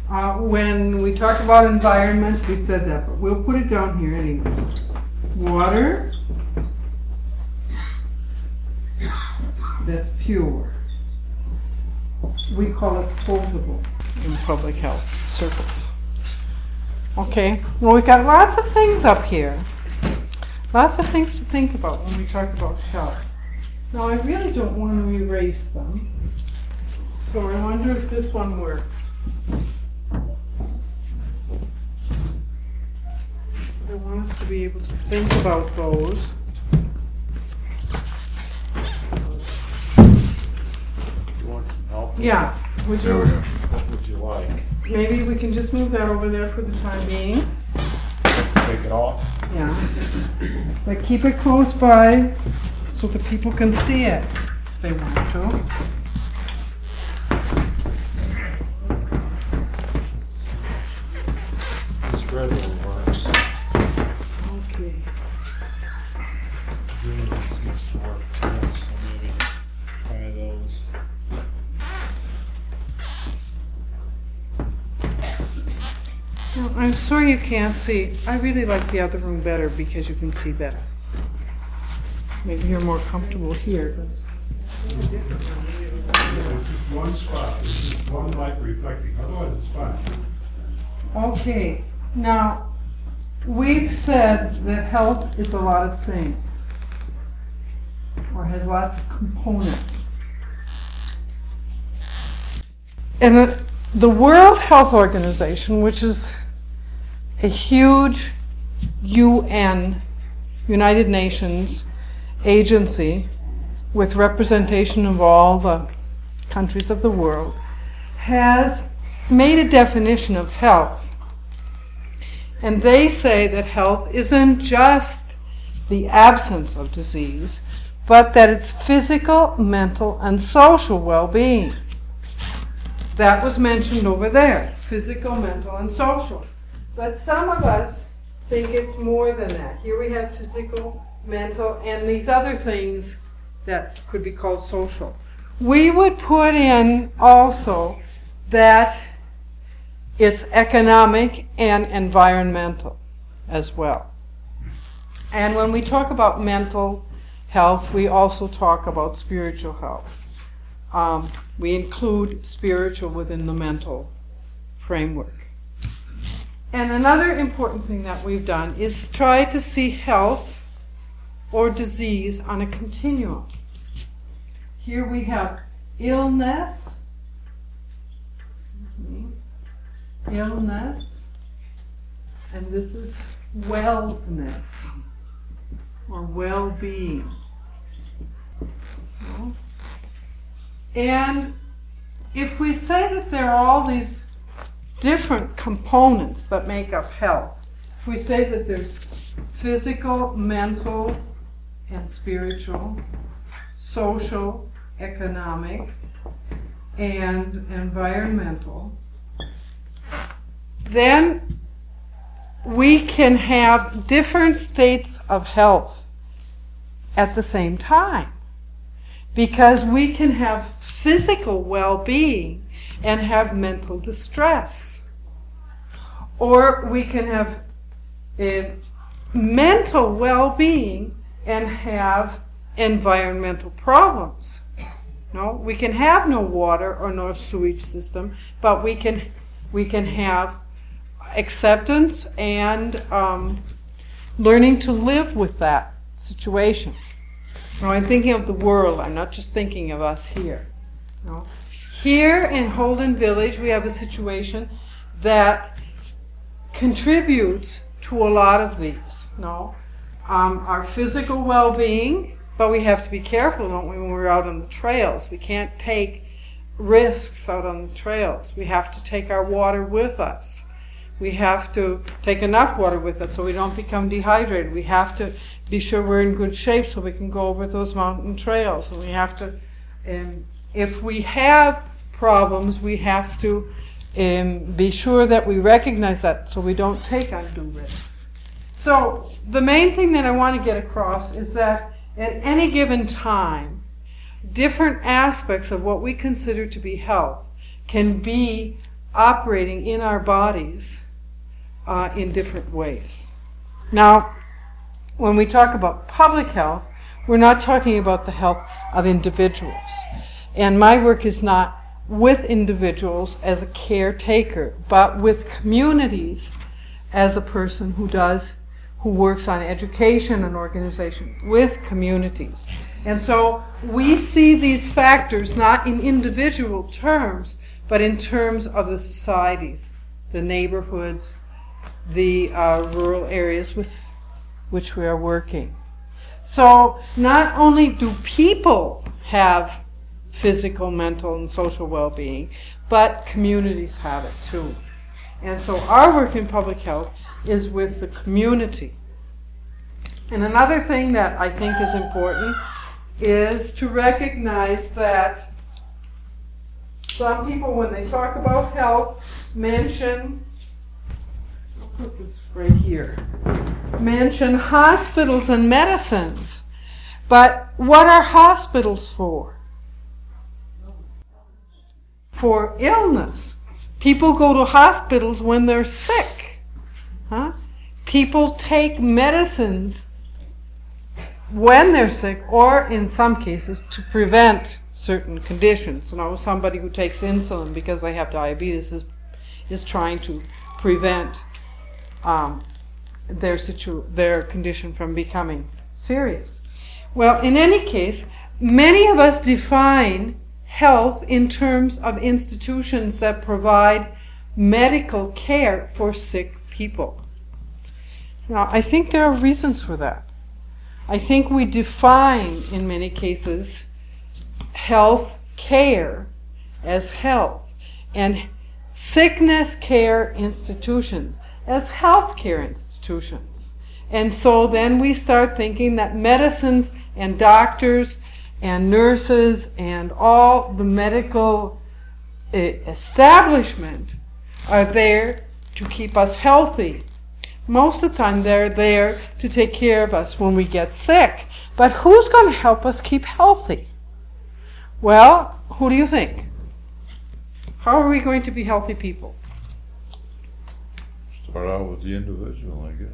When we talked about environment, we said that, but we'll put it down here anyway. Water that's pure. We call it potable in public health circles. Okay, well, we've got lots of things up here. Lots of things to think about when we talk about health. Now, I really don't want to erase them, so I wonder if this one works. I want us to be able to think about those. You want some help? Yeah. Would you, What would you like? maybe we can just move that over there for the time being. Take it off? Yeah. But keep it close by so that people can see it if they want to. This red one works. Okay. Green one seems to work too, so maybe try those. Well, I'm sorry you can't see. I really like the other room better because you can see better. Maybe you're more comfortable here. But Just one spot, one light reflecting, otherwise it's fine. okay, now we've said that health is a lot of things, or has lots of components. And the World Health Organization, which is a huge UN, United Nations agency with representation of all the countries of the world, has made a definition of health. And they say that health isn't just the absence of disease, but that it's physical, mental, and social well-being. That was mentioned over there, physical, mental, and social. But some of us think it's more than that. Here we have physical, mental, and these other things that could be called social. We would put in also that it's economic and environmental as well. And when we talk about mental health, we also talk about spiritual health. We include spiritual within the mental framework. And another important thing that we've done is try to see health or disease on a continuum. Here we have illness, and this is wellness or well-being. And if we say that there are all these different components that make up health, if we say that there's physical, mental, and spiritual, social, economic, and environmental, then we can have different states of health at the same time. Because we can have physical well-being and have mental distress. Or we can have mental well-being and have environmental problems. No, we can have no water or no sewage system, but we can have acceptance and learning to live with that situation. Now, I'm thinking of the world. I'm not just thinking of us here. No. Here in Holden Village, we have a situation that contributes to a lot of these. No, our physical well-being, but we have to be careful, don't we, when we're out on the trails. We can't take risks out on the trails. We have to take our water with us. We have to take enough water with us so we don't become dehydrated. We have to be sure we're in good shape so we can go over those mountain trails. And we have to, if we have problems, we have to be sure that we recognize that so we don't take undue risks. So the main thing that I want to get across is that at any given time, different aspects of what we consider to be health can be operating in our bodies in different ways. Now, when we talk about public health, we're not talking about the health of individuals. And my work is not with individuals as a caretaker, but with communities as a person who works on education and organization with communities. And so we see these factors not in individual terms, but in terms of the societies, the neighborhoods, the rural areas with which we are working. So not only do people have physical, mental, and social well-being, but communities have it too. And so our work in public health is with the community. And another thing that I think is important is to recognize that some people, when they talk about health, mention, I'll put this right here, mention hospitals and medicines. But what are hospitals for? For illness. People go to hospitals when they're sick. People take medicines when they're sick, or in some cases to prevent certain conditions. Somebody who takes insulin because they have diabetes is trying to prevent their condition from becoming serious. Well, in any case, many of us define health in terms of institutions that provide medical care for sick people. Now, I think there are reasons for that. I think we define, in many cases, health care as health, and sickness care institutions as health care institutions. And so then we start thinking that medicines and doctors and nurses and all the medical establishment are there to keep us healthy. Most of the time they're there to take care of us when we get sick. But who's going to help us keep healthy? Well, who do you think? How are we going to be healthy people? Start out with the individual, I guess.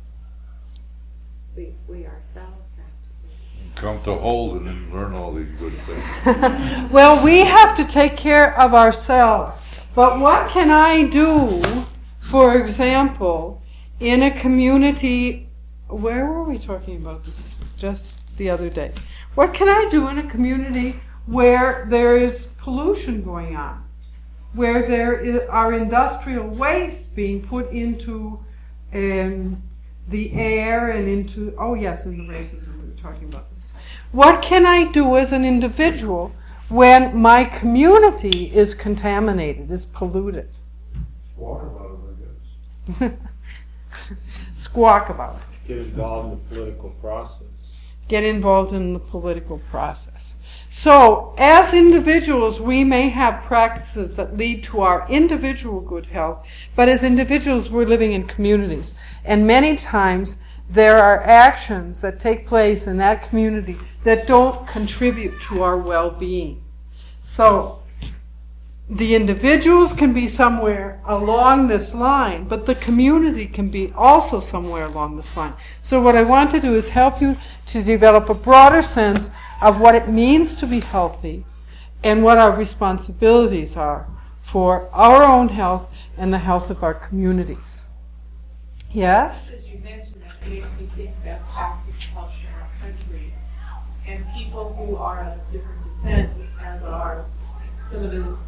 We ourselves have to Come to Holden and learn all these good things. Well, we have to take care of ourselves. But what can I do, for example, in a community? Where were we talking about this just the other day? What can I do in a community where there is pollution going on, where there are industrial waste being put into the air and into, in the racism, we were talking about this. What can I do as an individual when my community is contaminated, is polluted? Squawk about it, I guess. Squawk about it. Get involved in the political process. Get involved in the political process. So, as individuals, we may have practices that lead to our individual good health, but as individuals, we're living in communities. And many times, there are actions that take place in that community that don't contribute to our well-being. So, the individuals can be somewhere along this line, but the community can be also somewhere along this line. So what I want to do is help you to develop a broader sense of what it means to be healthy and what our responsibilities are for our own health and the health of our communities. Yes? As you mentioned, that makes me think about access to health in our country, and people who are of different descent, as are some of the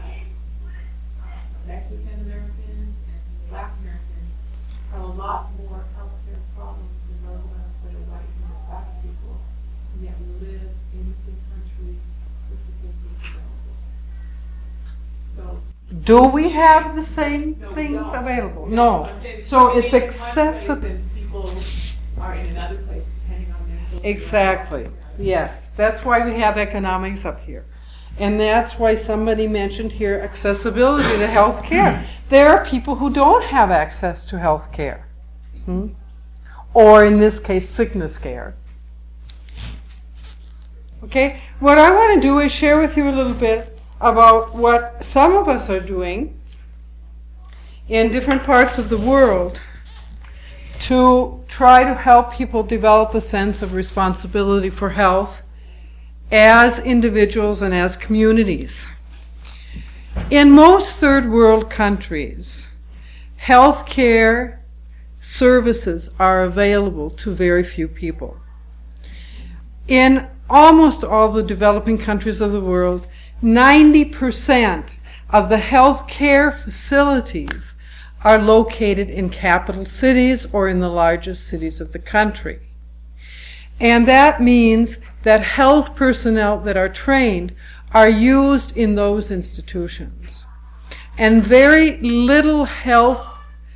Mexican Americans and Black Americans, have a lot more healthcare problems than those of us that are white middle class people, and yet we live in the same country with the same things available. So, Do we have the same no, we things don't. available? No. Okay, So maybe it's in one accessible. place and people are in another place depending on their social. Exactly. Yes. That's why we have economics up here. And that's why somebody mentioned here accessibility to health care. There are people who don't have access to health care. Or in this case, sickness care. Okay? What I want to do is share with you a little bit about what some of us are doing in different parts of the world to try to help people develop a sense of responsibility for health as individuals and as communities. In most third world countries, health care services are available to very few people. In almost all the developing countries of the world, 90% of the health care facilities are located in capital cities or in the largest cities of the country. And that means that health personnel that are trained are used in those institutions. And very little health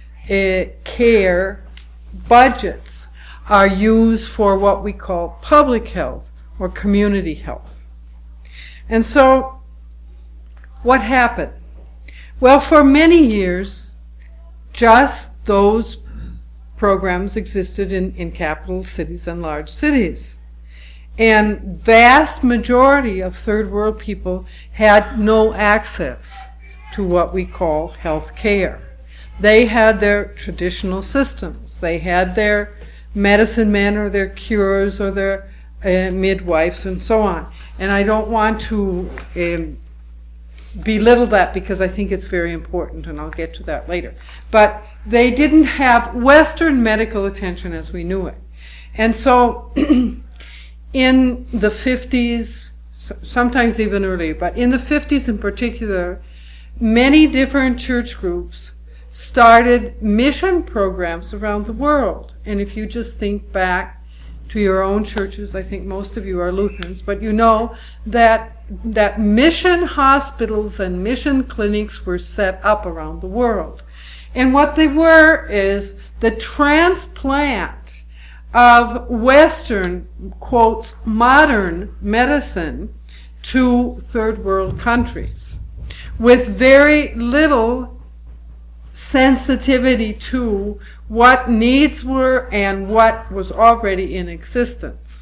care budgets are used for what we call public health or community health. And so, what happened? Well, for many years, just those programs existed in capital cities and large cities. And vast majority of third world people had no access to what we call health care. They had their traditional systems. They had their medicine men or their cures or their midwives and so on. And I don't want to belittle that because I think it's very important, and I'll get to that later. But they didn't have Western medical attention as we knew it. And so in the 50s, sometimes even earlier, but in the 50s in particular, many different church groups started mission programs around the world. And if you just think back to your own churches, I think most of you are Lutherans, but you know that mission hospitals and mission clinics were set up around the world. And what they were is the transplant of Western, quotes, modern medicine to third world countries with very little sensitivity to what needs were and what was already in existence.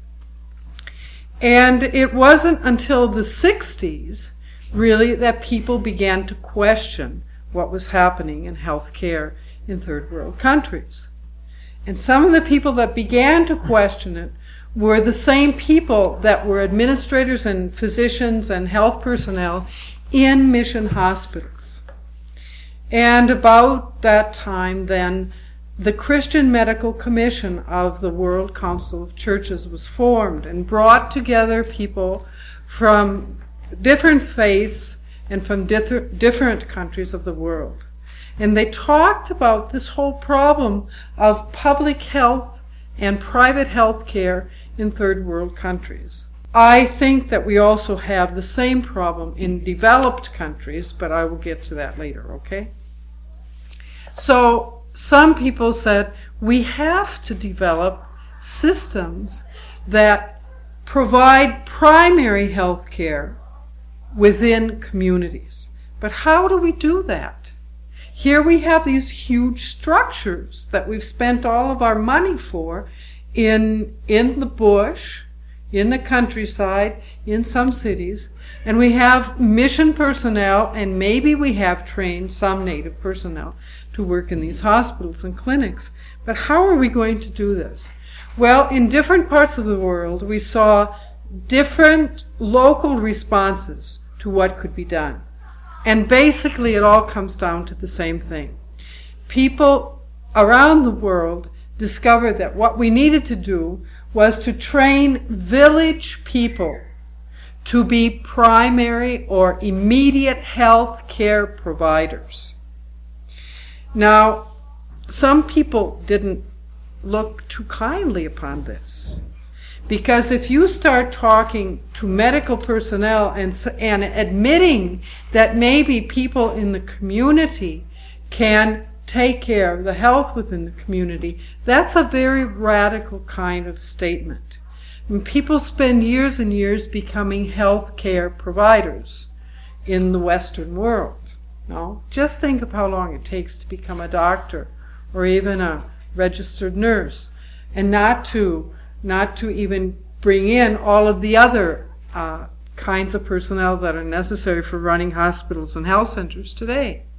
And it wasn't until the 60s, really, that people began to question what was happening in health care in third world countries. And some of the people that began to question it were the same people that were administrators and physicians and health personnel in mission hospitals. And about that time then, the Christian Medical Commission of the World Council of Churches was formed and brought together people from different faiths and from different countries of the world. And they talked about this whole problem of public health and private health care in third world countries. I think that we also have the same problem in developed countries, but I will get to that later, okay? So some people said we have to develop systems that provide primary health care within communities. But how do we do that? Here we have these huge structures that we've spent all of our money for in the bush, in the countryside, in some cities, and we have mission personnel, and maybe we have trained some native personnel to work in these hospitals and clinics. But how are we going to do this? Well, in different parts of the world, we saw different local responses to what could be done. And basically it all comes down to the same thing. People around the world discovered that what we needed to do was to train village people to be primary or immediate health care providers. Now, some people didn't look too kindly upon this, because if you start talking to medical personnel and admitting that maybe people in the community can take care of the health within the community, that's a very radical kind of statement. And people spend years and years becoming health care providers in the Western world. No? Just think of how long it takes to become a doctor or even a registered nurse, and not to even bring in all of the other kinds of personnel that are necessary for running hospitals and health centers today.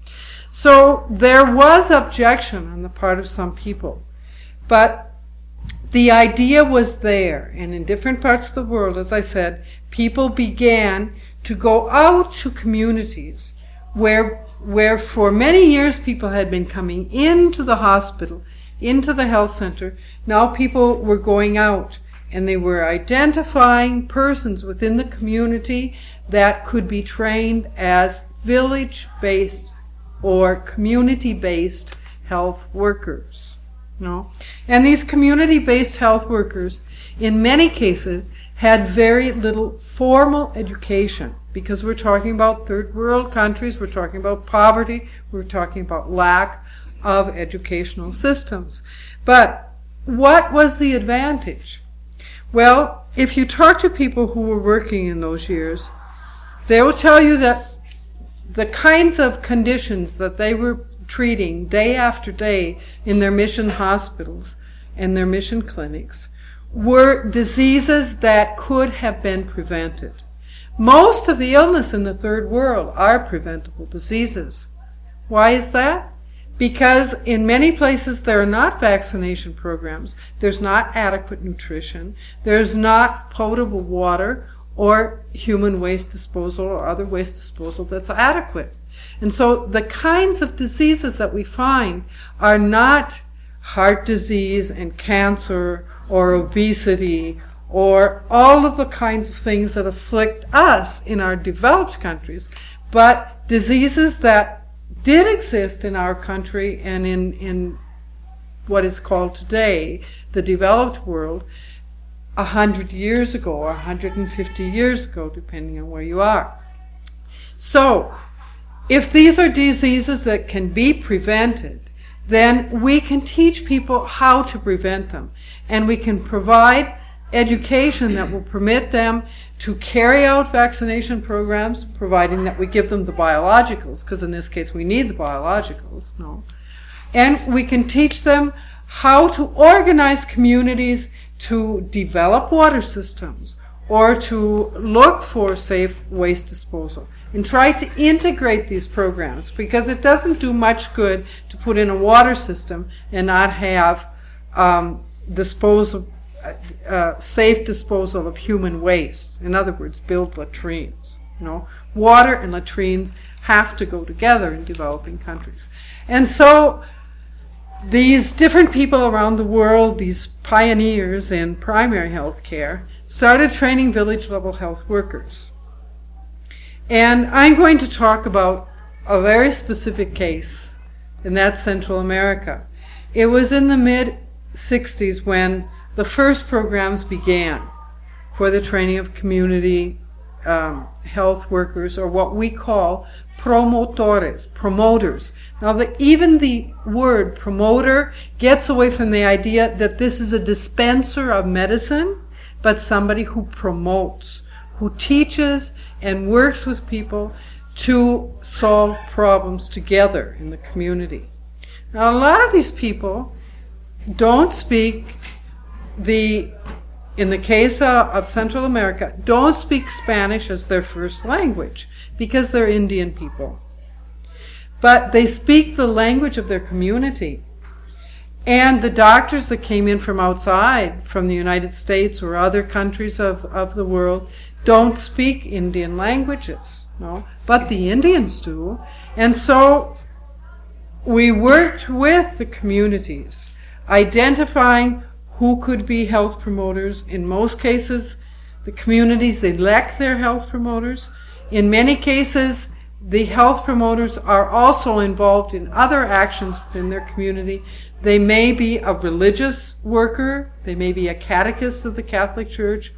So there was objection on the part of some people, but the idea was there, and in different parts of the world, as I said, people began to go out to communities where for many years people had been coming into the hospital, into the health center. Now people were going out and they were identifying persons within the community that could be trained as village-based or community-based health workers. And these community-based health workers, in many cases, had very little formal education, because we're talking about third world countries, we're talking about poverty, we're talking about lack of educational systems. But what was the advantage? Well, if you talk to people who were working in those years, they will tell you that the kinds of conditions that they were treating day after day in their mission hospitals and their mission clinics were diseases that could have been prevented. Most of the illness in the third world are preventable diseases. Why is that? Because in many places there are not vaccination programs, there's not adequate nutrition, there's not potable water or human waste disposal or other waste disposal that's adequate. And so the kinds of diseases that we find are not heart disease and cancer or obesity or all of the kinds of things that afflict us in our developed countries, but diseases that did exist in our country and in what is called today the developed world 100 years ago or 150 years ago, depending on where you are. So, if these are diseases that can be prevented, then we can teach people how to prevent them. And we can provide education that will permit them to carry out vaccination programs, providing that we give them the biologicals, because in this case we need the biologicals, And we can teach them how to organize communities to develop water systems or to look for safe waste disposal and try to integrate these programs, because it doesn't do much good to put in a water system and not have safe disposal of human waste. In other words, build latrines. Water and latrines have to go together in developing countries. And so these different people around the world, these pioneers in primary health care, started training village-level health workers. And I'm going to talk about a very specific case, and that's Central America. It was in the mid-60s when the first programs began for the training of community health workers, or what we call promotores, promoters. Now, even the word promoter gets away from the idea that this is a dispenser of medicine, but somebody who promotes, who teaches and works with people to solve problems together in the community. Now, a lot of these people don't speak in the case of Central America, don't speak Spanish as their first language because they're Indian people. But they speak the language of their community. And the doctors that came in from outside, from the United States or other countries of the world, don't speak Indian languages, but the Indians do. And so we worked with the communities, identifying who could be health promoters. In most cases, the communities elect their health promoters. In many cases, the health promoters are also involved in other actions within their community. They may be a religious worker, they may be a catechist of the Catholic Church,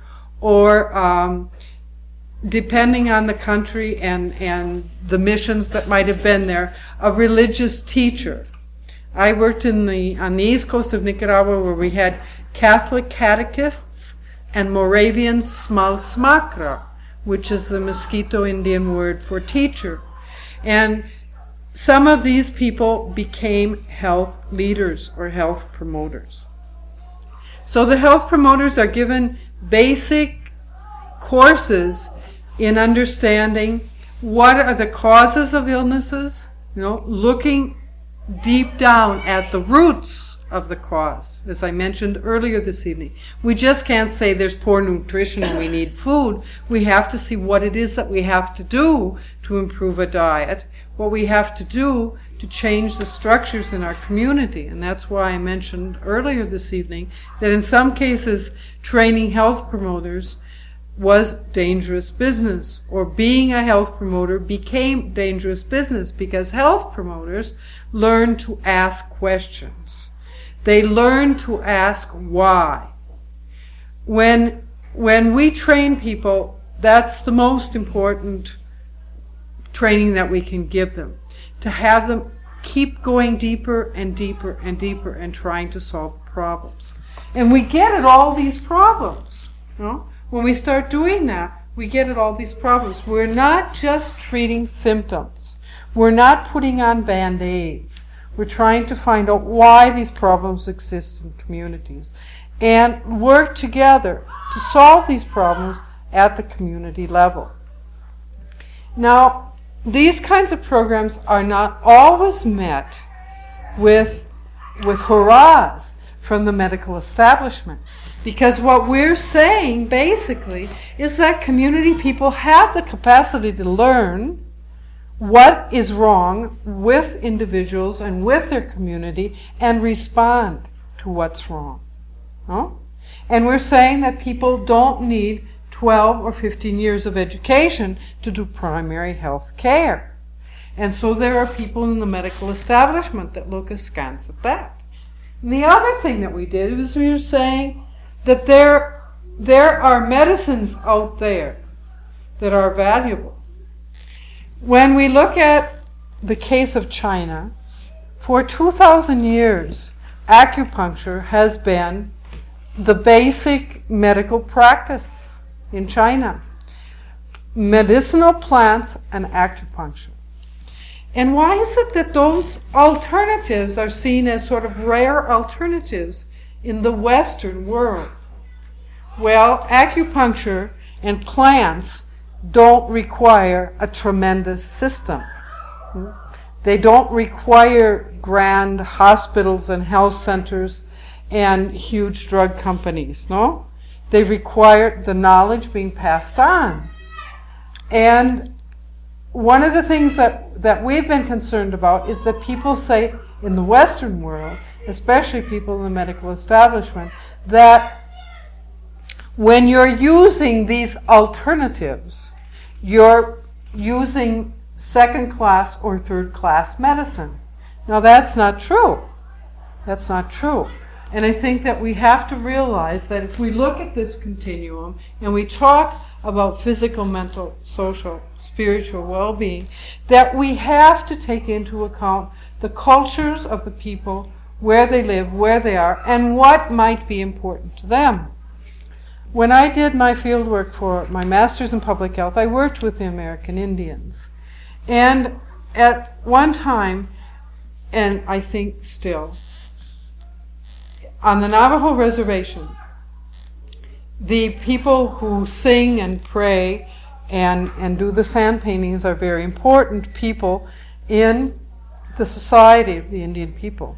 or depending on the country and the missions that might have been there, a religious teacher. I worked on the east coast of Nicaragua where we had Catholic catechists and Moravian smalsmakra, which is the Mosquito Indian word for teacher. And some of these people became health leaders or health promoters. So the health promoters are given basic courses in understanding what are the causes of illnesses, looking deep down at the roots of the cause, as I mentioned earlier this evening. We just can't say there's poor nutrition and we need food. We have to see what it is that we have to do to improve a diet, what we have to do to change the structures in our community. And that's why I mentioned earlier this evening that in some cases training health promoters was dangerous business, or being a health promoter became dangerous business because health promoters learn to ask questions. They learn to ask why. When we train people, that's the most important training that we can give them, to have them keep going deeper and deeper and deeper and trying to solve problems. And we get at all these problems. When we start doing that, we get at all these problems. We're not just treating symptoms. We're not putting on Band-Aids. We're trying to find out why these problems exist in communities and work together to solve these problems at the community level. Now, these kinds of programs are not always met with hurrahs from the medical establishment. Because what we're saying, basically, is that community people have the capacity to learn what is wrong with individuals and with their community and respond to what's wrong. And we're saying that people don't need 12 or 15 years of education to do primary health care. And so there are people in the medical establishment that look askance at that. And the other thing that we did was we were saying that there are medicines out there that are valuable. When we look at the case of China, for 2,000 years, acupuncture has been the basic medical practice in China. Medicinal plants and acupuncture. And why is it that those alternatives are seen as sort of rare alternatives in the Western world? Well, acupuncture and plants don't require a tremendous system. They don't require grand hospitals and health centers and huge drug companies, no? They require the knowledge being passed on. And one of the things that we've been concerned about is that people say in the Western world, especially people in the medical establishment, that when you're using these alternatives, you're using second-class or third-class medicine. Now that's not true. That's not true. And I think that we have to realize that if we look at this continuum and we talk about physical, mental, social, spiritual well-being, that we have to take into account the cultures of the people, where they live, where they are, and what might be important to them. When I did my field work for my master's in public health, I worked with the American Indians. And at one time, and I think still, on the Navajo reservation, the people who sing and pray and do the sand paintings are very important people in the society of the Indian people.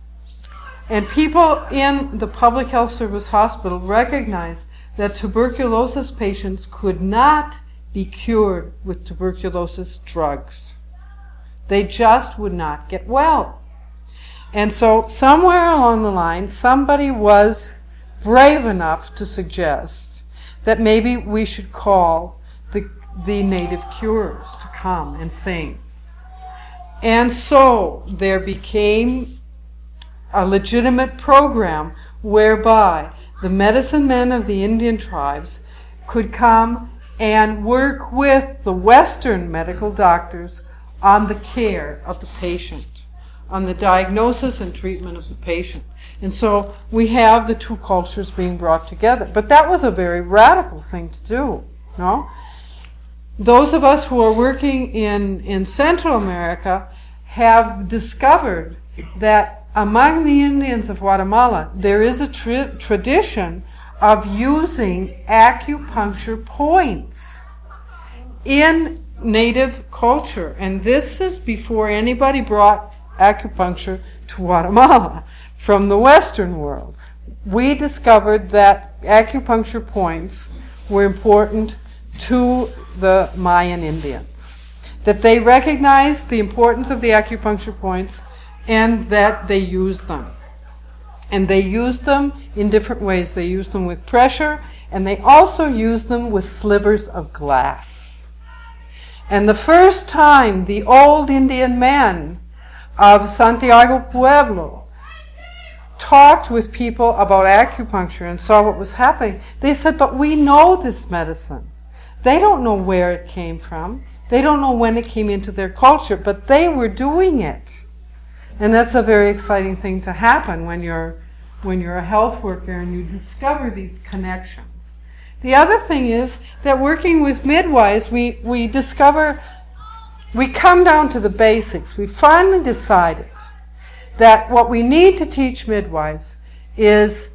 And people in the Public Health Service hospital recognized that tuberculosis patients could not be cured with tuberculosis drugs. They just would not get well. And so somewhere along the line, somebody was brave enough to suggest that maybe we should call the native curers to come and sing. And so there became a legitimate program whereby the medicine men of the Indian tribes could come and work with the Western medical doctors on the care of the patient, on the diagnosis and treatment of the patient. And so we have the two cultures being brought together. But that was a very radical thing to do, no? Those of us who are working in Central America have discovered that among the Indians of Guatemala, there is a tradition of using acupuncture points in native culture. And this is before anybody brought acupuncture to Guatemala from the Western world. We discovered that acupuncture points were important to the Mayan Indians, that they recognized the importance of the acupuncture points and that they used them. And they used them in different ways. They used them with pressure, and they also used them with slivers of glass. And the first time the old Indian men of Santiago Pueblo talked with people about acupuncture and saw what was happening, they said, but we know this medicine. They don't know where it came from. They don't know when it came into their culture, but they were doing it. And that's a very exciting thing to happen when you're a health worker and you discover these connections. The other thing is that working with midwives, we discover, we come down to the basics. We finally decided that what we need to teach midwives is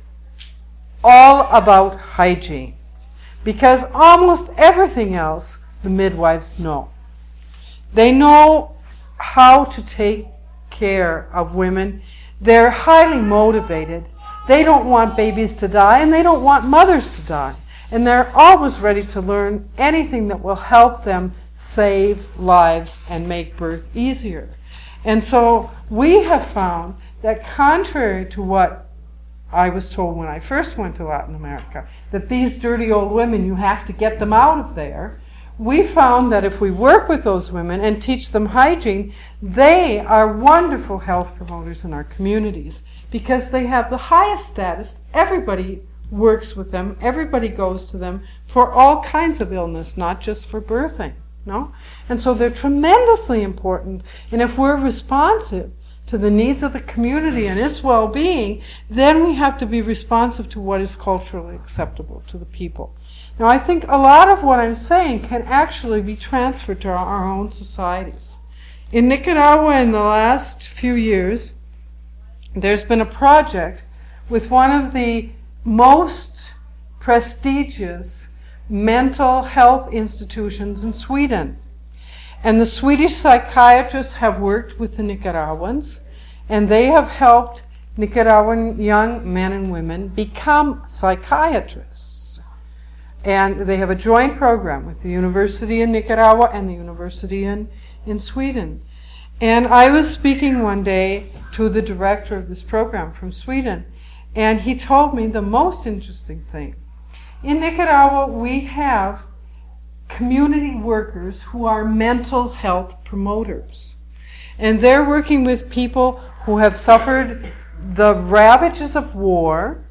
all about hygiene, because almost everything else the midwives know. They know how to take care of women. They're highly motivated. They don't want babies to die, and they don't want mothers to die. And they're always ready to learn anything that will help them save lives and make birth easier. And so we have found that contrary to what I was told when I first went to Latin America, that these dirty old women, you have to get them out of there, we found that if we work with those women and teach them hygiene, they are wonderful health promoters in our communities because they have the highest status. Everybody works with them. Everybody goes to them for all kinds of illness, not just for birthing. No? And so they're tremendously important. And if we're responsive to the needs of the community and its well-being, then we have to be responsive to what is culturally acceptable to the people. Now, I think a lot of what I'm saying can actually be transferred to our own societies. In Nicaragua, in the last few years, there's been a project with one of the most prestigious mental health institutions in Sweden. And the Swedish psychiatrists have worked with the Nicaraguans, and they have helped Nicaraguan young men and women become psychiatrists. And they have a joint program with the University in Nicaragua and the University in Sweden. And I was speaking one day to the director of this program from Sweden, and he told me the most interesting thing. In Nicaragua, we have community workers who are mental health promoters. And they're working with people who have suffered the ravages of war,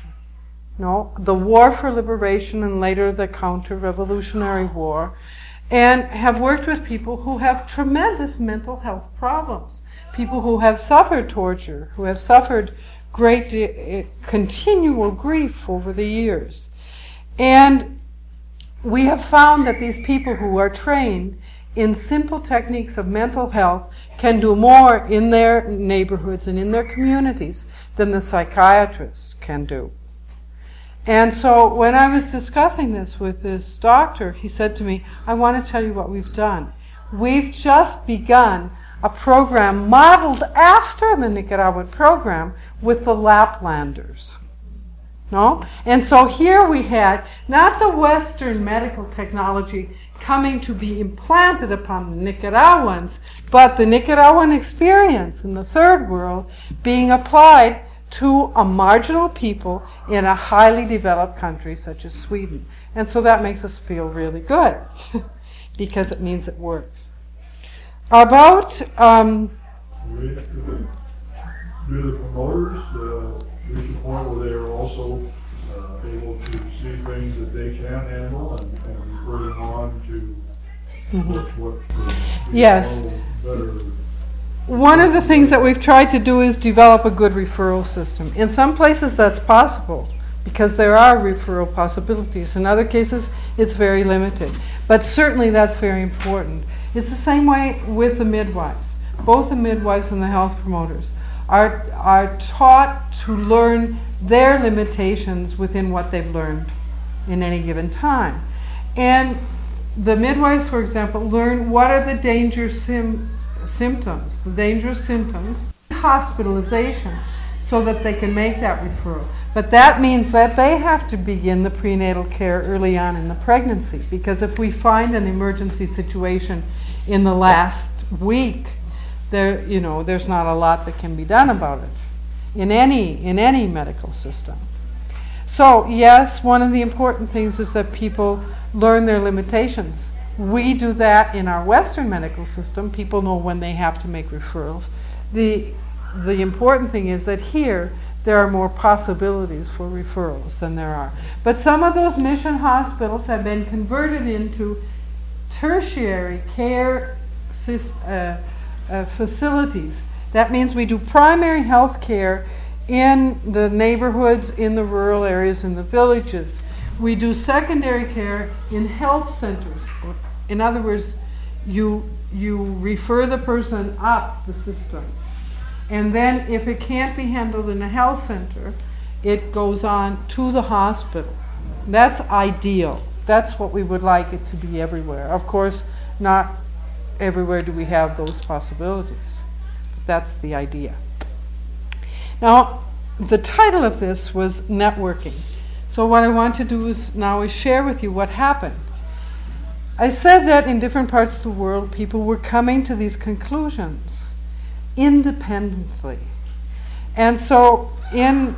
the war for liberation and later the counter-revolutionary war, and have worked with people who have tremendous mental health problems, people who have suffered torture, who have suffered great continual grief over the years. And we have found that these people who are trained in simple techniques of mental health can do more in their neighborhoods and in their communities than the psychiatrists can do. And so when I was discussing this with this doctor, he said to me, I want to tell you what we've done. We've just begun a program modeled after the Nicaraguan program with the Laplanders. No? And so here we had not the Western medical technology coming to be implanted upon the Nicaraguans, but the Nicaraguan experience in the third world being applied to a marginal people in a highly developed country such as Sweden. And so that makes us feel really good because it means it works. About Do the promoters reach a point where they are also able to see things that they can handle and refer them on to what yes. better? One of the things that we've tried to do is develop a good referral system. In some places that's possible because there are referral possibilities. In other cases it's very limited. But certainly that's very important. It's the same way with the midwives. Both the midwives and the health promoters are taught to learn their limitations within what they've learned in any given time. And the midwives, for example, learn what are the symptoms, the dangerous symptoms, hospitalization, so that they can make that referral. But that means that they have to begin the prenatal care early on in the pregnancy, because if we find an emergency situation in the last week, there's not a lot that can be done about it in any medical system. So yes, one of the important things is that people learn their limitations. We do that in our Western medical system. People know when they have to make referrals. The important thing is that here there are more possibilities for referrals than there are. But some of those mission hospitals have been converted into tertiary care facilities. That means we do primary health care in the neighborhoods, in the rural areas, in the villages. We do secondary care in health centers. In other words, you refer the person up the system. And then if it can't be handled in a health center, it goes on to the hospital. That's ideal. That's what we would like it to be everywhere. Of course, not everywhere do we have those possibilities. That's the idea. Now, the title of this was networking. So what I want to do is share with you what happened. I said that in different parts of the world, people were coming to these conclusions independently. And so in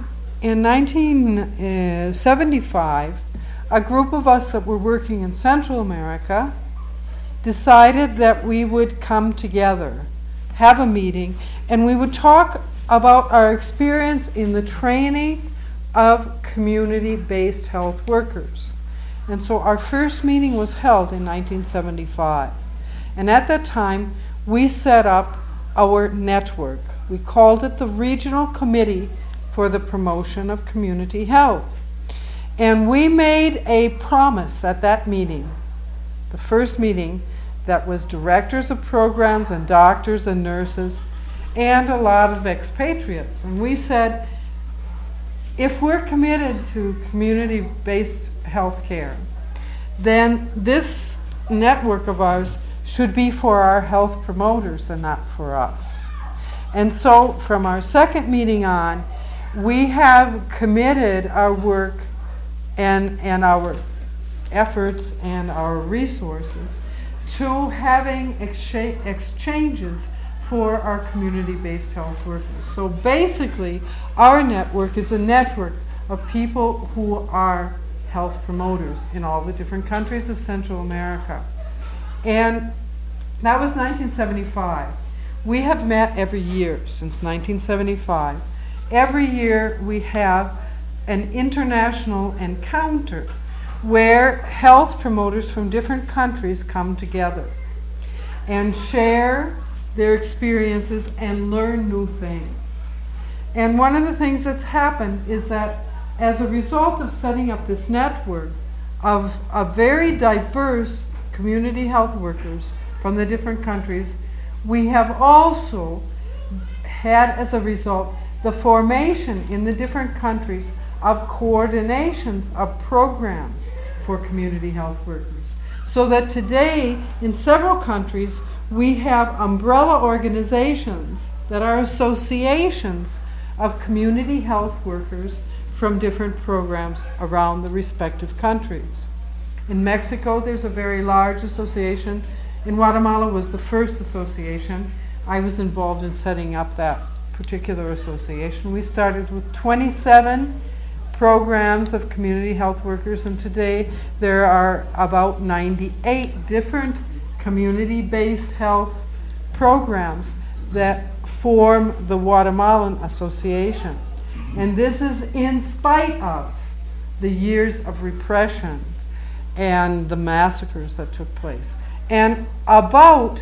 1975, a group of us that were working in Central America decided that we would come together, have a meeting, and we would talk about our experience in the training of community-based health workers. And so our first meeting was held in 1975. And at that time, we set up our network. We called it the Regional Committee for the Promotion of Community Health. And we made a promise at that meeting, the first meeting, that was directors of programs and doctors and nurses and a lot of expatriates. And we said, if we're committed to community-based health care, then this network of ours should be for our health promoters and not for us. And so from our second meeting on, we have committed our work and our efforts and our resources to having exchanges for our community-based health workers. So basically, our network is a network of people who are health promoters in all the different countries of Central America. And that was 1975. We have met every year since 1975. Every year we have an international encounter where health promoters from different countries come together and share their experiences and learn new things. And one of the things that's happened is that as a result of setting up this network of very diverse community health workers from the different countries, we have also had as a result the formation in the different countries of coordinations of programs for community health workers. So that today in several countries we have umbrella organizations that are associations of community health workers from different programs around the respective countries. In Mexico there's a very large association. In Guatemala was the first association. I was involved in setting up that particular association. We started with 27 programs of community health workers, and today there are about 98 different community-based health programs that form the Guatemalan Association. And this is in spite of the years of repression and the massacres that took place. And about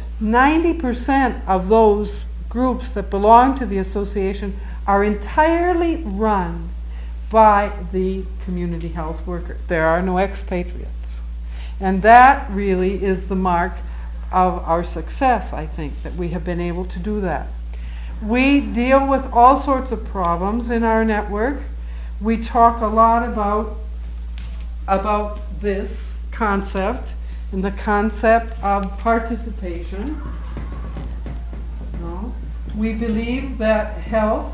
90% of those groups that belong to the association are entirely run by the community health worker. There are no expatriates. And that really is the mark of our success, I think, that we have been able to do that. We deal with all sorts of problems in our network. We talk a lot about this concept and the concept of participation. No. We believe that health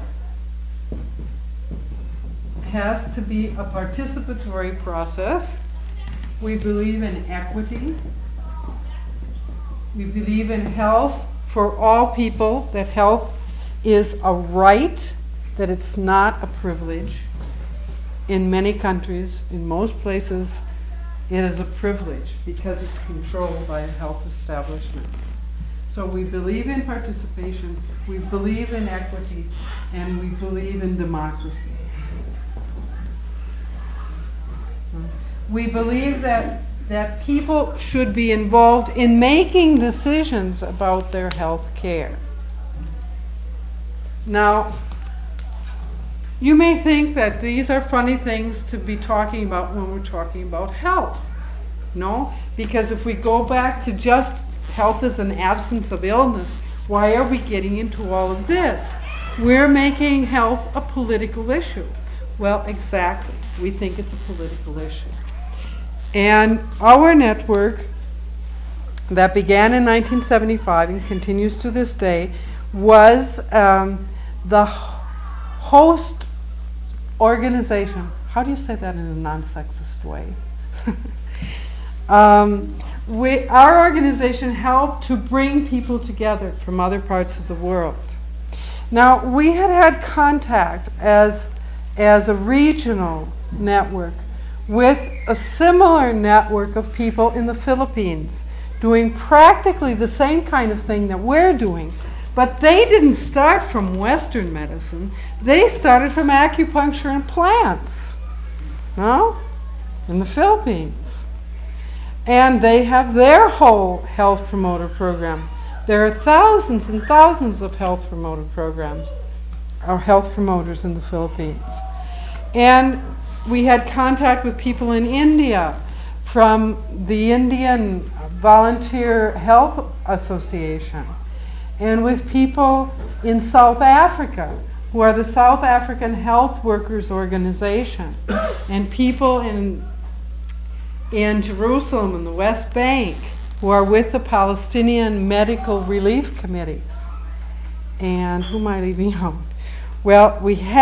has to be a participatory process. We believe in equity. We believe in health for all people, that health is a right, that it's not a privilege. In many countries, in most places, it is a privilege because it's controlled by a health establishment. So we believe in participation, we believe in equity, and we believe in democracy. We believe that people should be involved in making decisions about their health care. Now, you may think that these are funny things to be talking about when we're talking about health. No? Because if we go back to just health as an absence of illness, why are we getting into all of this? We're making health a political issue. Well, exactly. We think it's a political issue. And our network that began in 1975 and continues to this day was the host organization. How do you say that in a non-sexist way? Our organization helped to bring people together from other parts of the world. Now, we had contact as a regional network with a similar network of people in the Philippines doing practically the same kind of thing that we're doing. But they didn't start from Western medicine. They started from acupuncture and plants, no? In the Philippines. And they have their whole health promoter program. There are thousands and thousands of health promoter programs, or health promoters in the Philippines. And we had contact with people in India from the Indian Volunteer Health Association, and with people in South Africa, who are the South African Health Workers Organization, and people in Jerusalem and the West Bank, who are with the Palestinian Medical Relief Committees. And who am I leaving out? Well,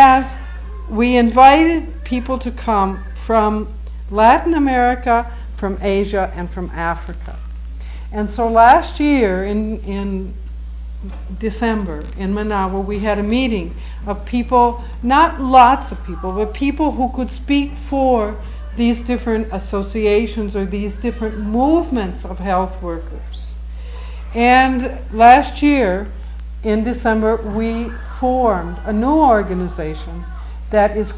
we invited people to come from Latin America, from Asia, and from Africa. And so last year in December in Managua, we had a meeting of people, not lots of people, but people who could speak for these different associations or these different movements of health workers. And last year, in December, we formed a new organization that is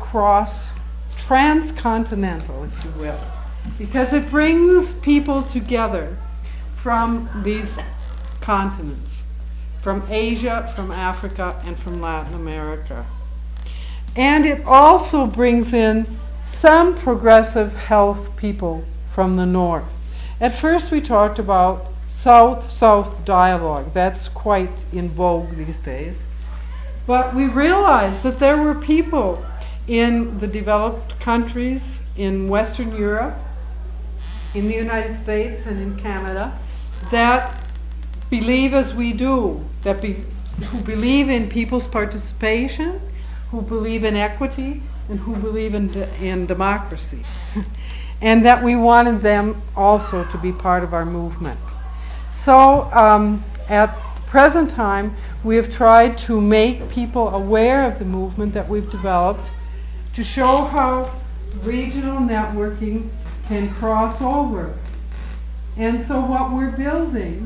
transcontinental, if you will, because it brings people together from these continents, from Asia, from Africa, and from Latin America. And it also brings in some progressive health people from the north. At first we talked about South-South dialogue. That's quite in vogue these days. But we realized that there were people in the developed countries, in Western Europe, in the United States, and in Canada, that believe as we do, who believe in people's participation, who believe in equity, and who believe in democracy. And that we wanted them also to be part of our movement. So at the present time, we have tried to make people aware of the movement that we've developed, to show how regional networking can cross over. And so what we're building,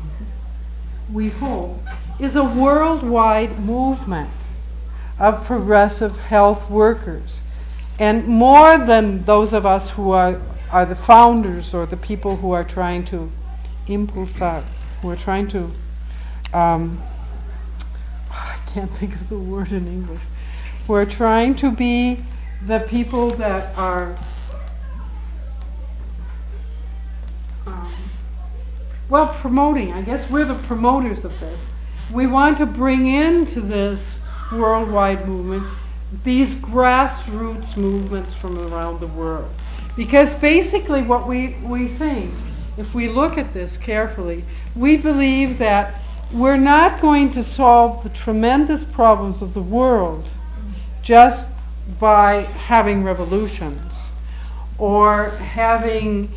we hope, is a worldwide movement of progressive health workers. And more than those of us who are the founders or the people who are trying to impulsar, who are trying to, I can't think of the word in English, who are trying to be the people that are, promoting. I guess we're the promoters of this. We want to bring into this worldwide movement these grassroots movements from around the world. Because basically what we think if we look at this carefully, we believe that we're not going to solve the tremendous problems of the world just by having revolutions or having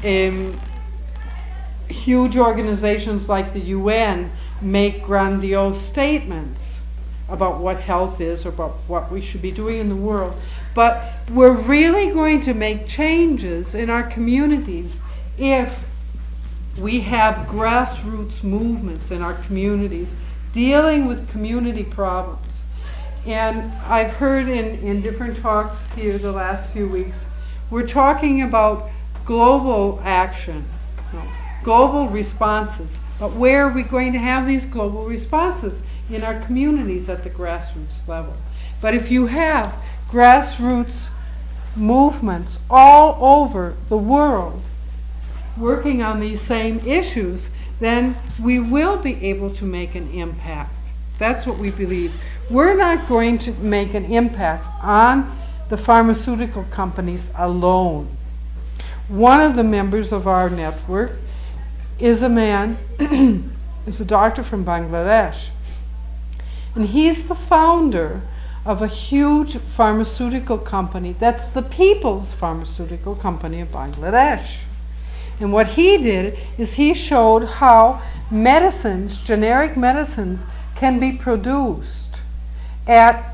huge organizations like the UN make grandiose statements about what health is or about what we should be doing in the world. But we're really going to make changes in our communities if we have grassroots movements in our communities dealing with community problems. And I've heard in different talks here the last few weeks, we're talking about global action, global responses. But where are we going to have these global responses? In our communities at the grassroots level. But if you have grassroots movements all over the world working on these same issues, then we will be able to make an impact. That's what we believe. We're not going to make an impact on the pharmaceutical companies alone. One of the members of our network is a man, is a doctor from Bangladesh. And he's the founder of a huge pharmaceutical company that's the People's Pharmaceutical Company of Bangladesh. And what he did is he showed how medicines, generic medicines, can be produced at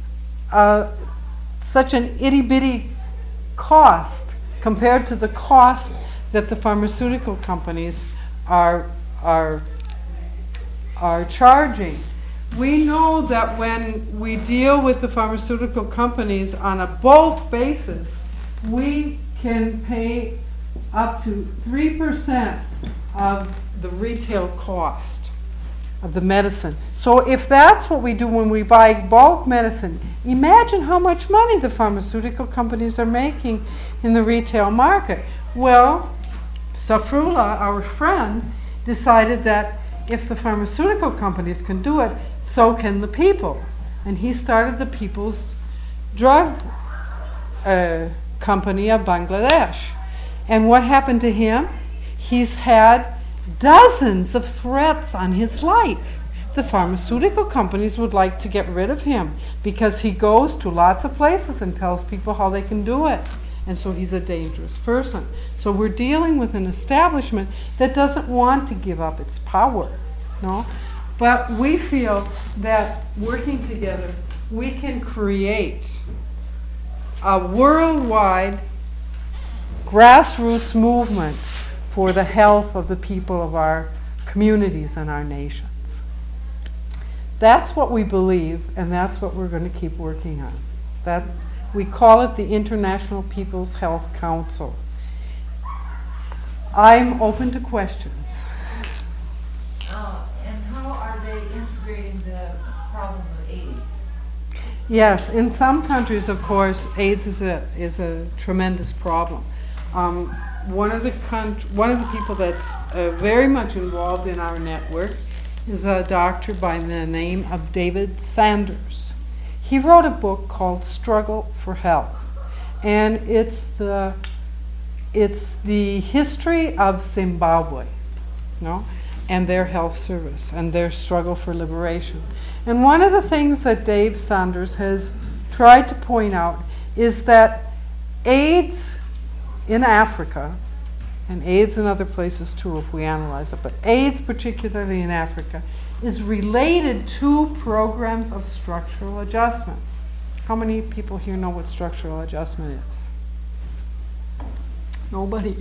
such an itty-bitty cost compared to the cost that the pharmaceutical companies are charging. We know that when we deal with the pharmaceutical companies on a bulk basis, we can pay up to 3% of the retail cost of the medicine. So if that's what we do when we buy bulk medicine, imagine how much money the pharmaceutical companies are making in the retail market. Well, Safrullah, our friend, decided that if the pharmaceutical companies can do it, so can the people. And he started the People's Drug Company of Bangladesh. And what happened to him? He's had dozens of threats on his life. The pharmaceutical companies would like to get rid of him because he goes to lots of places and tells people how they can do it. And so he's a dangerous person. So we're dealing with an establishment that doesn't want to give up its power. No? But we feel that working together, we can create a worldwide grassroots movement for the health of the people of our communities and our nations. That's what we believe, and that's what we're going to keep working on. We call it the International People's Health Council. I'm open to questions. And how are they integrating the problem of AIDS? Yes, in some countries, of course, AIDS is a tremendous problem. One of the people that's very much involved in our network is a doctor by the name of David Sanders. He wrote a book called Struggle for Health, and it's the history of Zimbabwe, and their health service and their struggle for liberation. And one of the things that Dave Sanders has tried to point out is that AIDS in Africa, and AIDS in other places too if we analyze it, but AIDS particularly in Africa, is related to programs of structural adjustment. How many people here know what structural adjustment is? Nobody?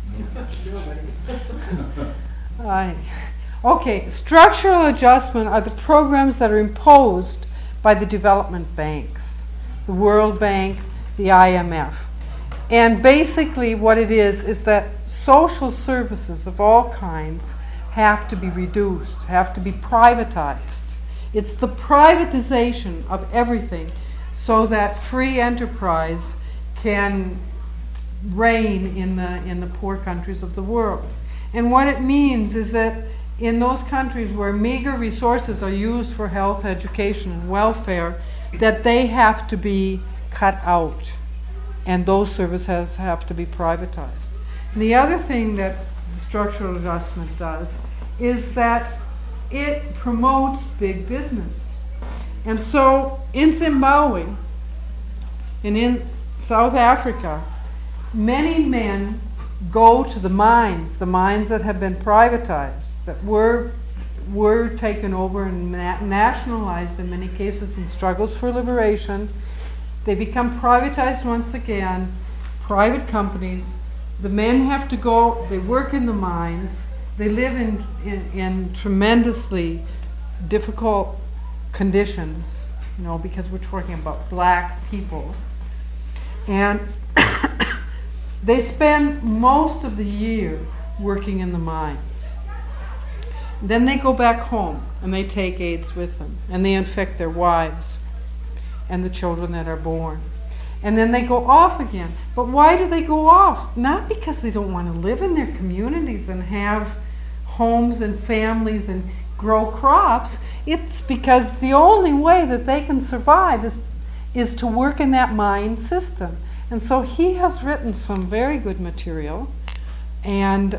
Okay, structural adjustment are the programs that are imposed by the development banks, the World Bank, the IMF. And basically what it is that social services of all kinds have to be reduced, have to be privatized. It's the privatization of everything so that free enterprise can reign in the poor countries of the world. And what it means is that in those countries where meager resources are used for health, education, and welfare, that they have to be cut out, and those services have to be privatized. And the other thing that the structural adjustment does, is that it promotes big business. And so in Zimbabwe and in South Africa, many men go to the mines that have been privatized, that were taken over and nationalized in many cases in struggles for liberation. They become privatized once again, private companies. The men have to go, they work in the mines, they live in tremendously difficult conditions, because we're talking about black people. And they spend most of the year working in the mines. Then they go back home and they take AIDS with them and they infect their wives and the children that are born. And then they go off again. But why do they go off? Not because they don't want to live in their communities and have homes and families and grow crops. It's because the only way that they can survive is to work in that mine system. And so he has written some very good material, and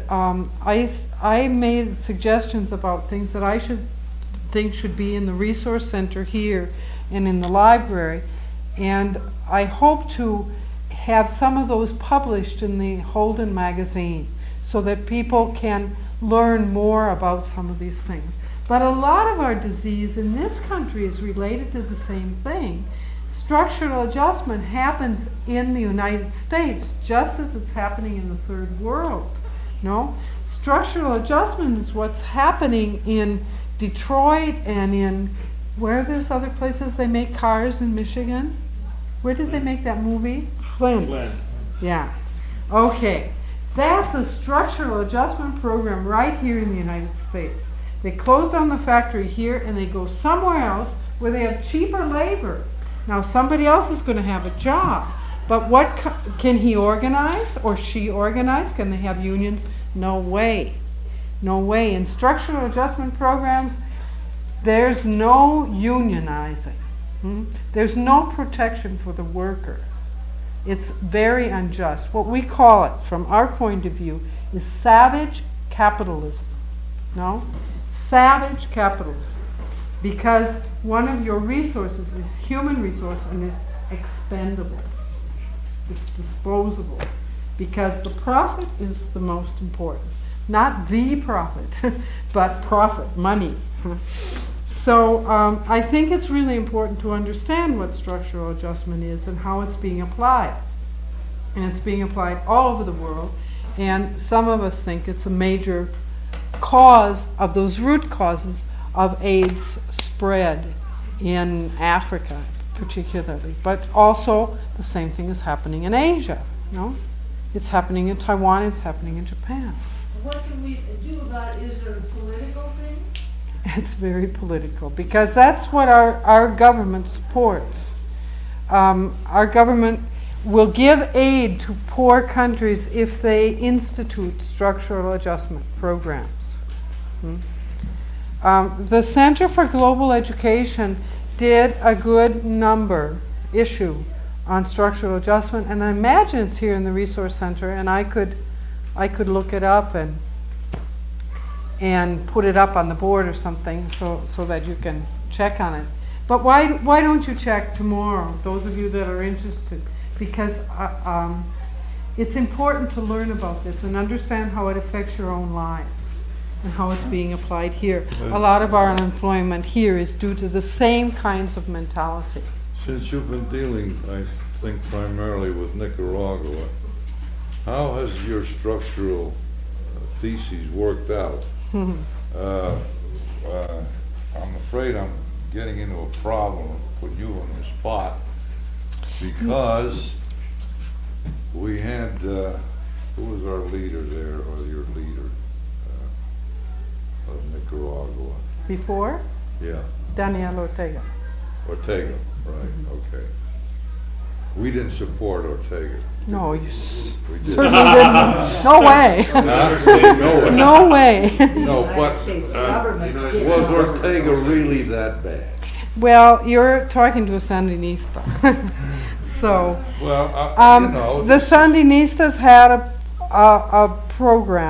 I made suggestions about things that I think should be in the resource center here and in the library, and I hope to have some of those published in the Holden magazine so that people can learn more about some of these things. But a lot of our disease in this country is related to the same thing. Structural adjustment happens in the United States just as it's happening in the third world. No? Structural adjustment is what's happening in Detroit and in, where there's other places they make cars in Michigan. Where did they make that movie? Flint. Yeah. Okay. That's a structural adjustment program right here in the United States. They close down the factory here and they go somewhere else where they have cheaper labor. Now somebody else is going to have a job, but what can he organize or she organize? Can they have unions? No way. No way. In structural adjustment programs, there's no unionizing. There's no protection for the worker. It's very unjust. What we call it, from our point of view, is savage capitalism. No? Savage capitalism. Because one of your resources is human resource and it's expendable. It's disposable. Because the profit is the most important. Not the profit, but profit, money. So I think it's really important to understand what structural adjustment is and how it's being applied. And it's being applied all over the world. And some of us think it's a major cause of those root causes of AIDS spread in Africa particularly. But also the same thing is happening in Asia. No? It's happening in Taiwan, it's happening in Japan. What can we do about it? Is there a political thing? It's very political because that's what our government supports. Our government will give aid to poor countries if they institute structural adjustment programs. The Center for Global Education did a good issue on structural adjustment, and I imagine it's here in the Resource Center, and I could look it up and put it up on the board or something so that you can check on it. But why don't you check tomorrow, those of you that are interested? Because it's important to learn about this and understand how it affects your own lives and how it's being applied here. A lot of our unemployment here is due to the same kinds of mentality. Since you've been dealing, I think, primarily with Nicaragua, how has your structural theses worked out? I'm afraid I'm getting into a problem, putting you on the spot, because we had, who was our leader there, or your leader of Nicaragua? Before? Yeah. Daniel Ortega. Ortega, right, okay. We didn't support Ortega. No, you We did. certainly didn't. No way. No way. No way. No, but was Ortega really that bad? Well, you're talking to a Sandinista. So, Well, the Sandinistas had a program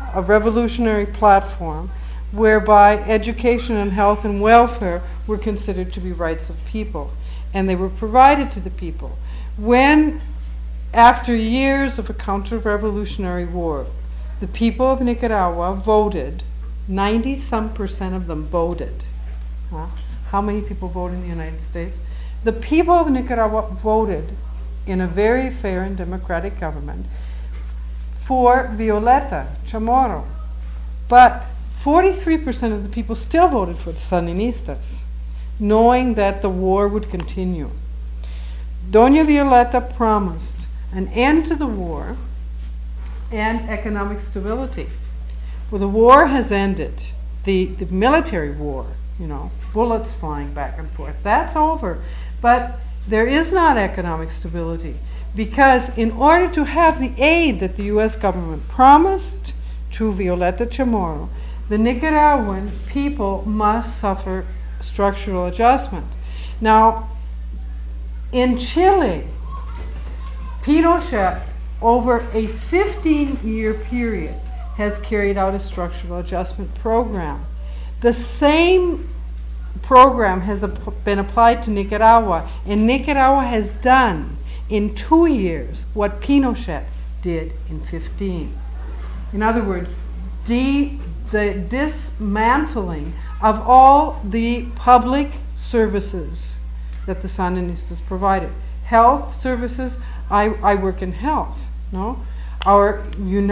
a revolutionary platform whereby education and health and welfare were considered to be rights of people, and they were provided to the people. When, after years of a counter-revolutionary war, the people of Nicaragua voted, 90-some% of them voted. How many people vote in the United States? The people of Nicaragua voted in a very fair and democratic government for Violeta Chamorro. But 43% of the people still voted for the Sandinistas, knowing that the war would continue. Doña Violeta promised an end to the war and economic stability. Well, the war has ended. The military war, bullets flying back and forth, that's over. But there is not economic stability, because in order to have the aid that the U.S. government promised to Violeta Chamorro, the Nicaraguan people must suffer structural adjustment. Now, in Chile, Pinochet, over a 15-year period, has carried out a structural adjustment program. The same program has been applied to Nicaragua, and Nicaragua has done in 2 years what Pinochet did in 15. In other words, the dismantling of all the public services that the Sandinistas provided. Health services, I work in health, no? Our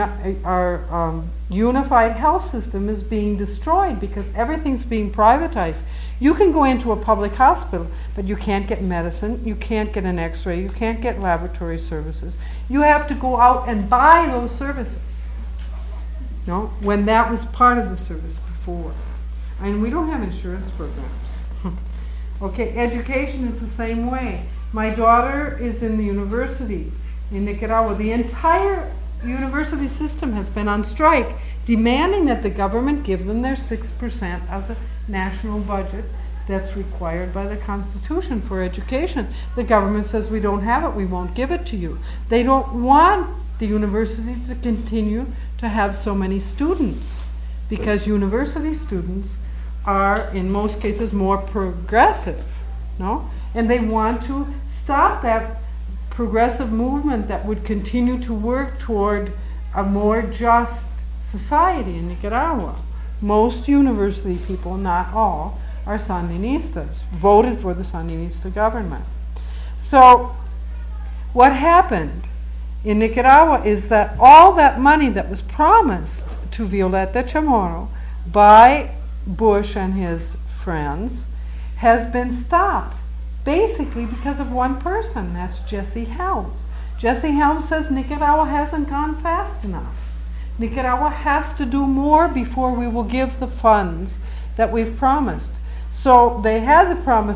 unified health system is being destroyed because everything's being privatized. You can go into a public hospital, but you can't get medicine, you can't get an x-ray, you can't get laboratory services. You have to go out and buy those services. No? When that was part of the service before. And we don't have insurance programs. Okay, education is the same way. My daughter is in the university in Nicaragua. The entire university system has been on strike, demanding that the government give them their 6% of the national budget that's required by the Constitution for education. The government says, we don't have it, we won't give it to you. They don't want the university to continue to have so many students, because university students are, in most cases, more progressive, no? And they want to stop that progressive movement that would continue to work toward a more just society in Nicaragua. Most university people, not all, are Sandinistas, voted for the Sandinista government. So what happened in Nicaragua is that all that money that was promised to Violeta Chamorro by Bush and his friends has been stopped, basically because of one person, that's Jesse Helms. Jesse Helms says Nicaragua hasn't gone fast enough. Nicaragua has to do more before we will give the funds that we've promised. So they had the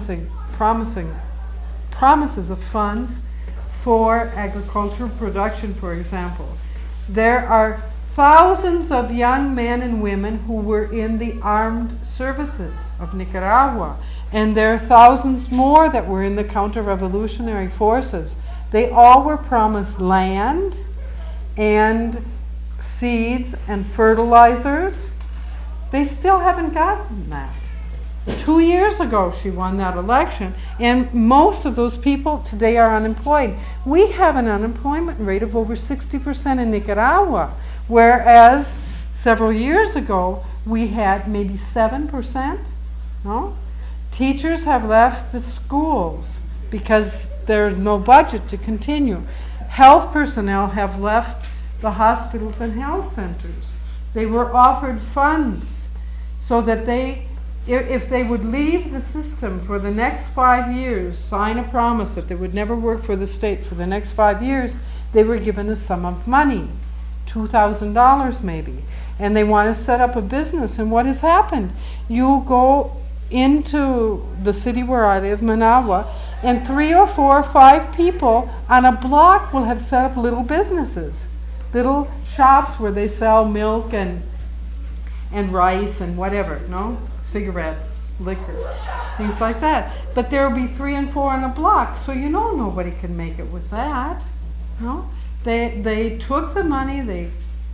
promises of funds for agricultural production, for example. There are thousands of young men and women who were in the armed services of Nicaragua, and there are thousands more that were in the counter-revolutionary forces. They all were promised land and seeds and fertilizers. They still haven't gotten that. 2 years ago she won that election, and most of those people today are unemployed. We have an unemployment rate of over 60% in Nicaragua, whereas several years ago we had maybe 7%. No? Teachers have left the schools because there's no budget to continue. Health personnel have left the hospitals and health centers. They were offered funds so that if they would leave the system for the next 5 years, sign a promise that they would never work for the state for the next 5 years, they were given a sum of money, $2,000 maybe. And they want to set up a business. And what has happened? You go into the city where I live, Managua, and 3 or 4 or 5 people on a block will have set up little businesses, little shops where they sell milk and rice and whatever, no? Cigarettes, liquor, things like that. But there will be 3 and 4 on a block, so you know nobody can make it with that. No? They took the money, they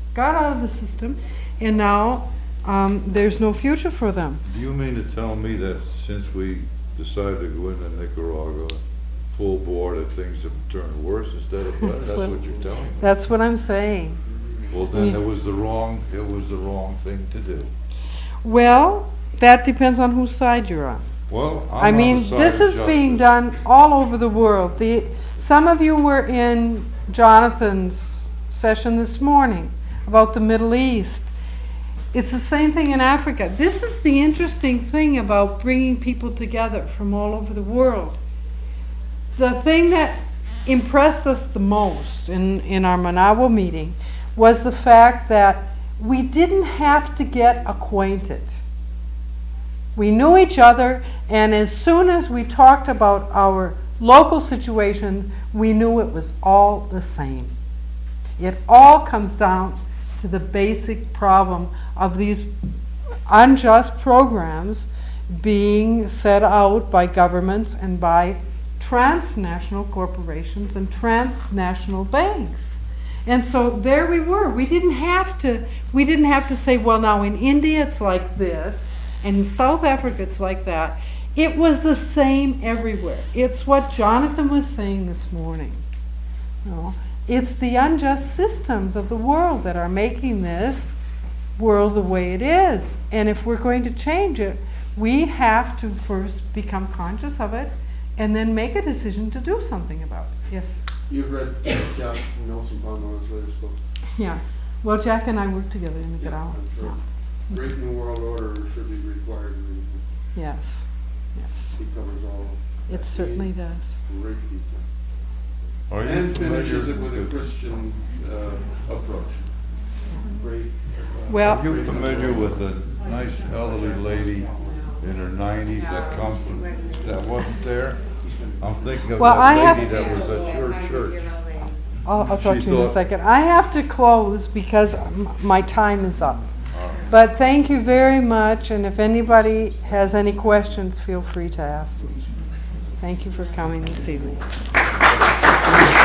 got out of the system, and now there's no future for them. Do you mean to tell me that since we decided to go into Nicaragua full bore, that things have turned worse instead of better? That's what you're telling me. That's what I'm saying. Well, then it was the wrong thing to do. Well, that depends on whose side you're on. Well, I mean, this is being done all over the world. Some of you were in Jonathan's session this morning about the Middle East. It's the same thing in Africa. This is the interesting thing about bringing people together from all over the world. The thing that impressed us the most in our Managua meeting was the fact that we didn't have to get acquainted. We knew each other, and as soon as we talked about our local situation, we knew it was all the same. It all comes down to the basic problem of these unjust programs being set out by governments and by transnational corporations and transnational banks. And so there we were. We didn't have to say, well, now in India it's like this, and in South Africa it's like that. It was the same everywhere. It's what Jonathan was saying this morning. You know, it's the unjust systems of the world that are making this world the way it is. And if we're going to change it, we have to first become conscious of it and then make a decision to do something about it. Yes? You've read Jack Nelson Pondo's latest book. Yeah. Well, Jack and I work together in Nicaragua. I'm sure. Great New World Order should be required to read. Yes. Yes. He covers all. It certainly does. Great detail. Are you And finishes familiar it with a with- Christian approach. Great. Well, Are you familiar with a nice elderly lady in her 90s that wasn't there? I'm thinking of Well, I that lady have- that was at your church. I'll talk She to you in a thought- second. I have to close because my time is up. But thank you very much, and if anybody has any questions, feel free to ask me. Thank you for coming this evening.